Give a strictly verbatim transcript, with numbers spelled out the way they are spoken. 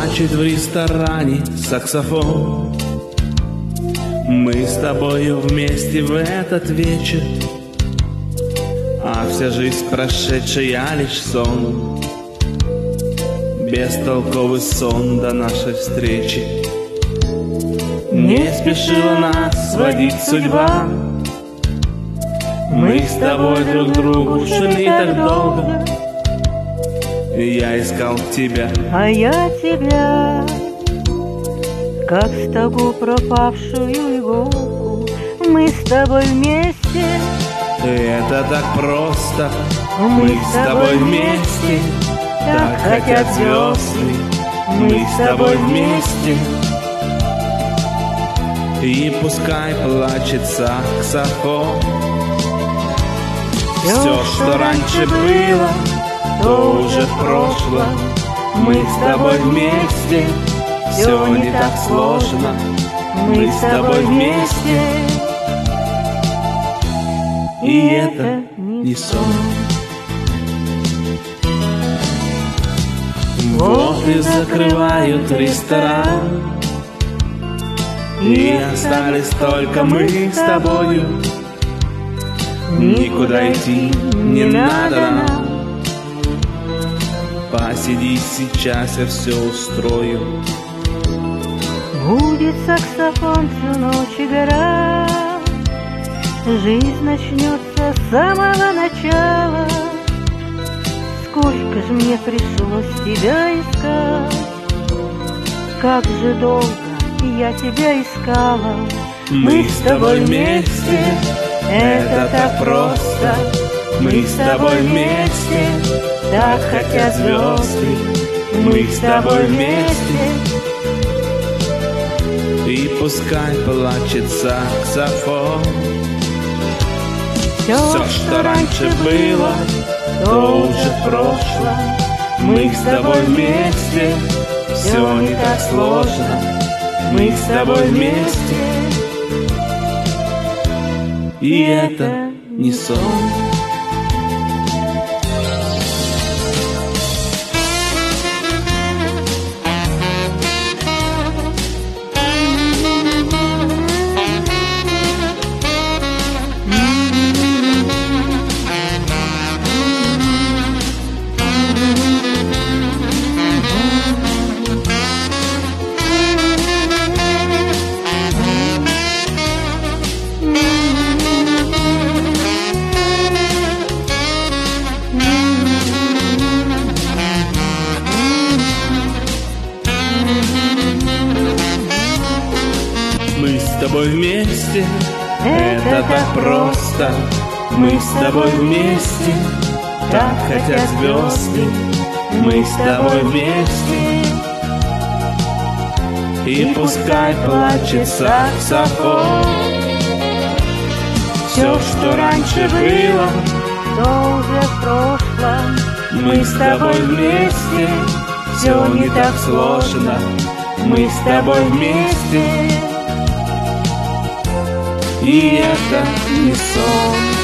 Плачет в ресторане саксофон. Мы с тобою вместе в этот вечер, а вся жизнь прошедшая лишь сон. Бестолковый сон до нашей встречи. Не спешила нас сводить судьба. Мы с тобой друг другу шли так долго. Я искал тебя, а я тебя, как стогу пропавшую иголку. Мы с тобой вместе. Это так просто. Мы с тобой вместе. Так хотят звезды. Мы с тобой вместе. И пускай плачет саксофон. Все, что раньше было, то уже в прошлом. Мы с тобой вместе. Все не так сложно. Мы с тобой вместе. И это не сон. Вот и закрывают ресторан, и остались только мы с тобою. Никуда идти не надо нам. Посиди сейчас, я все устрою. Будет саксофон всю ночь играть. Жизнь начнется с самого начала. Сколько ж мне пришлось тебя искать. Как же долго я тебя искала. Мы с тобой вместе. Это так просто. Мы с тобой вместе. Так хотят звезды. Мы с тобой вместе. И пускай плачет саксофон. Все, что раньше было, то уже в прошлом. Мы с тобой вместе. Все не так сложно. Мы с тобой вместе. И это не сон. Мы с тобой вместе, это так просто. Мы с тобой вместе, так хотят звезды. Мы с тобой вместе. И пускай плачет саксофон. Все, что раньше было, то уже в прошлом. мы с тобой вместе. Все не так сложно. Мы с тобой вместе. И это не сон.